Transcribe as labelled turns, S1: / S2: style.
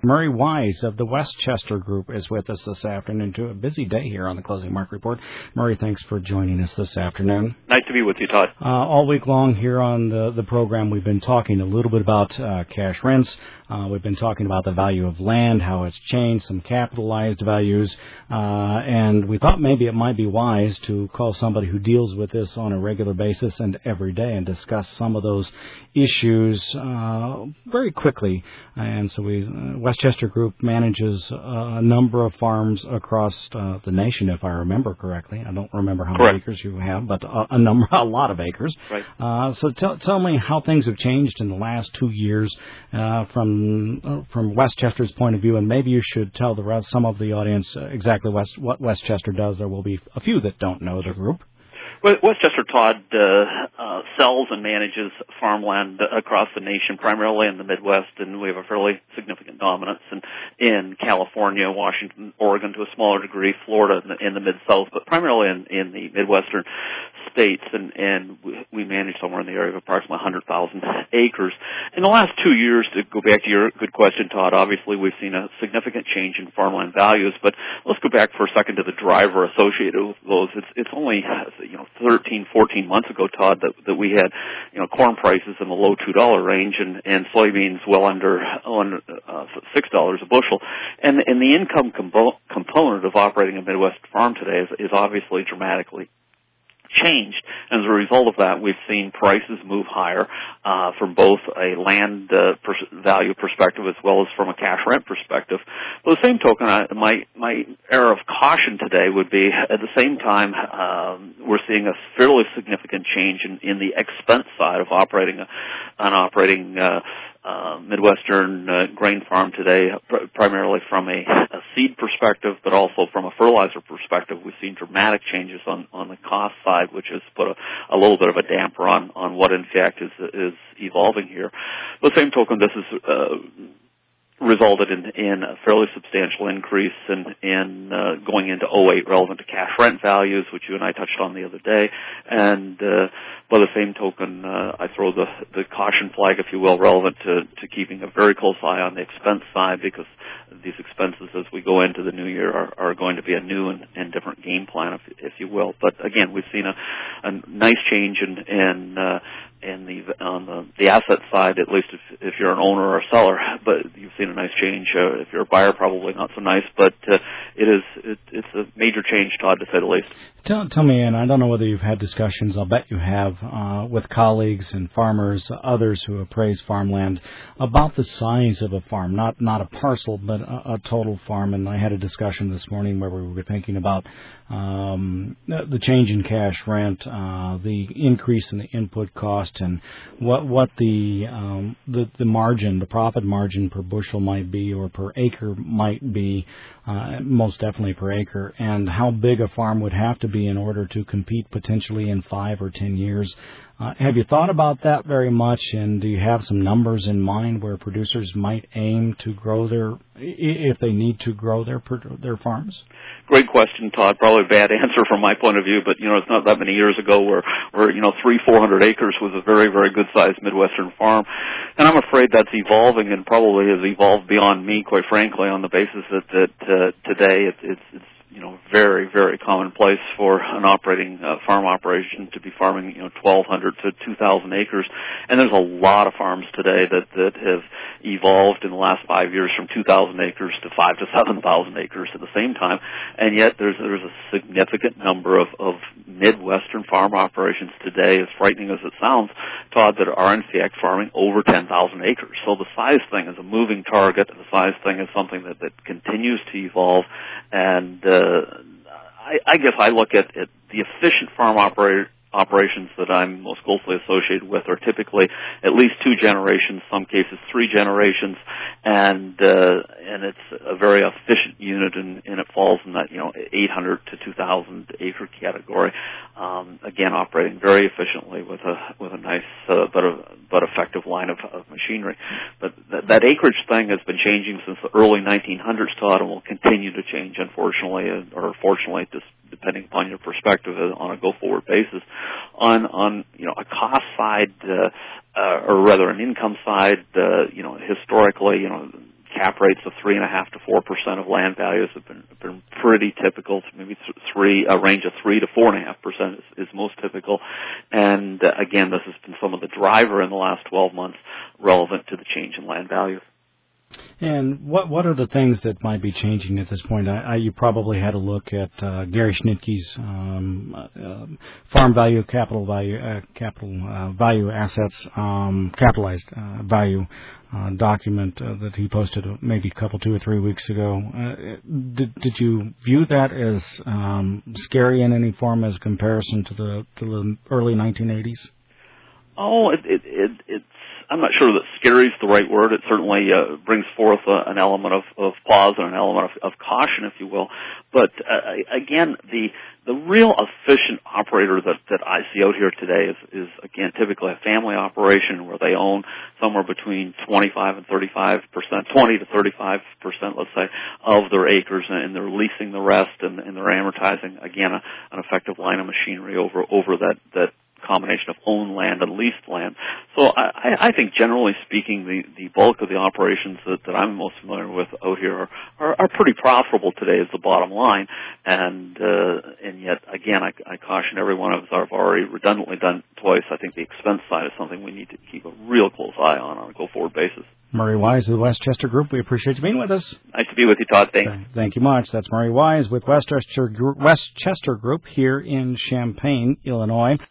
S1: Murray Wise of the Westchester Group is with us this afternoon. To a busy day here on the Closing Market Report. Murray, thanks for joining us this afternoon.
S2: Nice to be with you, Todd.
S1: All week long here on the program, we've been talking a little bit about cash rents. We've been talking about the value of land, how it's changed, some capitalized values, and we thought maybe it might be wise to call somebody who deals with this on a regular basis and every day and discuss some of those issues very quickly. And so Westchester Group manages a number of farms across the nation, if I remember correctly. I don't remember how many acres you have, but a lot of acres.
S2: Right.
S1: So tell me how things have changed in the last 2 years from Westchester's point of view, and maybe you should tell some of the audience exactly what Westchester does. There will be a few that don't know the group.
S2: Westchester, Todd, sells and manages farmland across the nation, primarily in the Midwest, and we have a fairly significant dominance in California, Washington, Oregon to a smaller degree, Florida in the Mid-South, but primarily in the Midwestern states, and we manage somewhere in the area of approximately 100,000 acres. In the last 2 years, to go back to your good question, Todd, obviously we've seen a significant change in farmland values, but let's go back for a second to the driver associated with those. It's only 13, 14 months ago, Todd, that we had, corn prices in the low $2 range and soybeans well under $6 a bushel. And the income component of operating a Midwest farm today is obviously dramatically changed. And as a result of that, we've seen prices move higher from both a land value perspective as well as from a cash rent perspective. But the same token, my air of caution today would be, at the same time, we're seeing a fairly significant change in the expense side of operating Midwestern grain farm today, primarily from a seed perspective, but also from a fertilizer perspective. We've seen dramatic changes on the cost side, which has put a little bit of a damper on what in fact is evolving here. By the same token, this is resulted in a fairly substantial increase in going into '08 relevant to cash rent values, which you and I touched on the other day. And by the same token, I throw the caution flag, if you will, relevant to keeping a very close eye on the expense side, because these expenses as we go into the new year are going to be a new and different game plan, if you will. But again, we've seen a nice change on the asset side, at least if you're an owner or a seller, but you've seen a nice change. If you're a buyer, probably not so nice, but it's a major change, Todd, to say the least.
S1: Tell me, and I don't know whether you've had discussions, I'll bet you have, with colleagues and farmers, others who appraise farmland, about the size of a farm, not a parcel, but a total farm. And I had a discussion this morning where we were thinking about the change in cash rent, the increase in the input cost, and what the margin, the profit margin per bushel might be, or per acre might be, most definitely per acre, and how big a farm would have to be in order to compete potentially in 5 or 10 years. Have you thought about that very much, and do you have some numbers in mind where producers might aim to grow if they need to grow their farms?
S2: Great question, Todd. Probably a bad answer from my point of view, but it's not that many years ago where 300-400 acres was a very, very good sized Midwestern farm. And I'm afraid that's evolving, and probably has evolved beyond me, quite frankly, on the basis that today it's very, very commonplace for an farm operation to be farming 1,200 to 2,000 acres, and there's a lot of farms today that have evolved in the last 5 years from 2,000 acres to 5,000 to 7,000 acres at the same time, and yet there's a significant number of Midwestern farm operations today, as frightening as it sounds, Todd, that are in fact farming over 10,000 acres. So the size thing is a moving target, and the size thing is something that continues to evolve, and I guess I look at the efficient farm operations that I'm most closely associated with are typically at least 2 generations, some cases 3 generations, and it's a very efficient unit, and it falls in that 800 to 2,000 acre category. Again, operating very efficiently with a nice but effective line of machinery. But that acreage thing has been changing since the early 1900s, Todd, and will continue to change, unfortunately, or fortunately, just depending upon your perspective on a go-forward basis. On a cost side, or rather an income side, historically, cap rates of 3.5% to 4% of land values have been pretty typical. Maybe a range of 3 to 4.5% is most typical. And again, this has been some of the driver in the last 12 months relevant to the change in land values.
S1: And what are the things that might be changing at this point? You probably had a look at Gary Schnitke's farm value, capital value assets, capitalized value document that he posted maybe a couple, 2 or 3 weeks ago. Did you view that as scary in any form as a comparison to the early 1980s?
S2: Oh, it's. I'm not sure that scary is the right word. It certainly brings forth an element of pause and an element of caution, if you will. But again, the real efficient operator that I see out here today is again typically a family operation where they own somewhere between 25 and 35%, 20 to 35%, let's say, of their acres, and they're leasing the rest, and they're amortizing again an effective line of machinery over that combination of owned land and leased land. So I think generally speaking, the bulk of the operations that I'm most familiar with out here are pretty profitable today is the bottom line. And yet, again, I caution everyone, as I've already redundantly done twice, I think the expense side is something we need to keep a real close eye on a go-forward basis.
S1: Murray Wise of the Westchester Group, we appreciate you being with us.
S2: Nice to be with you, Todd. Thanks.
S1: Thank you much. That's Murray Wise with Westchester Group here in Champaign, Illinois.